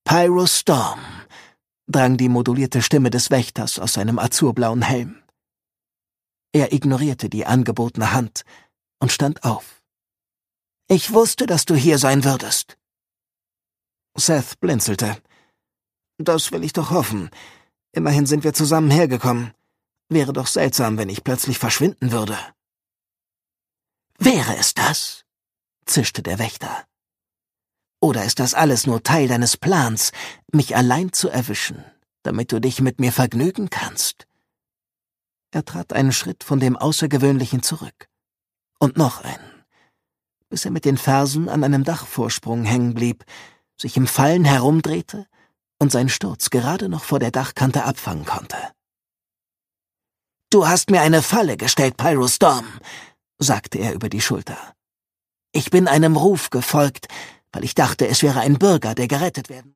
»Pyrostorm«, drang die modulierte Stimme des Wächters aus seinem azurblauen Helm. Er ignorierte die angebotene Hand und stand auf. »Ich wusste, dass du hier sein würdest.« Seth blinzelte. »Das will ich doch hoffen. Immerhin sind wir zusammen hergekommen. Wäre doch seltsam, wenn ich plötzlich verschwinden würde.« »Wäre es das?« zischte der Wächter. »Oder ist das alles nur Teil deines Plans, mich allein zu erwischen, damit du dich mit mir vergnügen kannst?« Er trat einen Schritt von dem Außergewöhnlichen zurück. Und noch einen, bis er mit den Fersen an einem Dachvorsprung hängen blieb, sich im Fallen herumdrehte und seinen Sturz gerade noch vor der Dachkante abfangen konnte. »Du hast mir eine Falle gestellt, Pyrostorm«, sagte er über die Schulter. »Ich bin einem Ruf gefolgt, weil ich dachte, es wäre ein Bürger, der gerettet werden